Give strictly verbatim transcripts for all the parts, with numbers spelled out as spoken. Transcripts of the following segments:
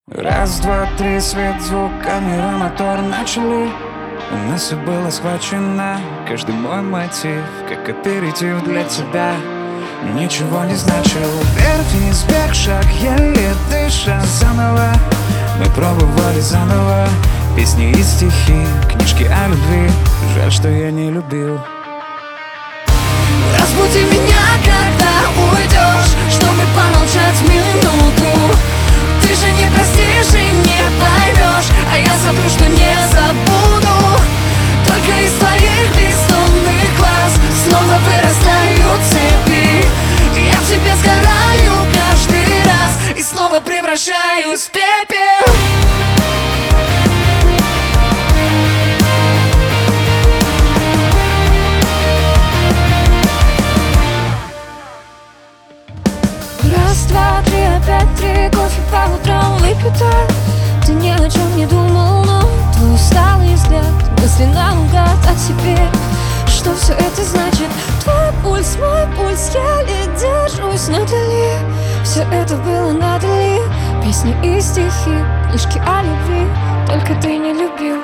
Раз, два, три, свет, звук, камера, мотор начали. У нас все было схвачено, каждый мой мотив, как аперитив для тебя, ничего не значил. Вверх, вниз, бег, шаг, еле дыша заново. Мы пробовали заново песни и стихи, книжки о любви. Жаль, что я не любил. Разбуди меня, когда уйдешь, чтобы помолчать минуту. Ты же не простишь и не поймешь, а я забыл, что не забуду. Только из твоих бездонных глаз снова вырастают цепи. Я в тебе сгораю каждый раз и снова превращаюсь в пепел. Раз, два, три, опять три, кофе по утрам выпью так. Ты ни о чем не думал, но твой усталый взгляд мысли наугад о тебе. Что все это значит? Твой пульс, мой пульс, еле держусь надали. Все это было надо ли? Песни и стихи, книжки о любви, только ты не любил.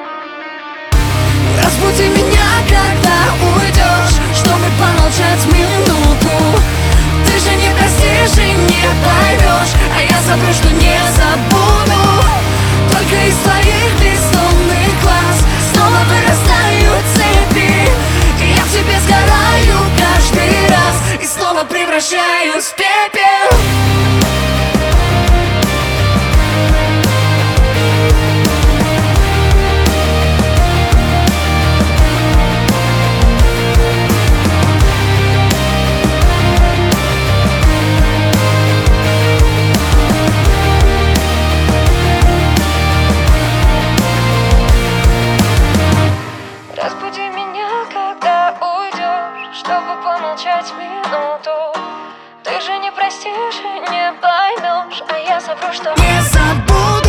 Разбуди меня, когда уйдешь, чтобы помолчать минуту. Ты же не простишь и не поймешь, а я забыл, что не забуду. Только из твоих бездонных глаз снова вырастают цепи. И я в тебе сгораю каждый раз и снова превращаюсь в пепел. Разбуди меня, когда уйдешь, чтобы помолчать минуту. Ты же не простишь и не поймешь, а я забыл, что не забуду.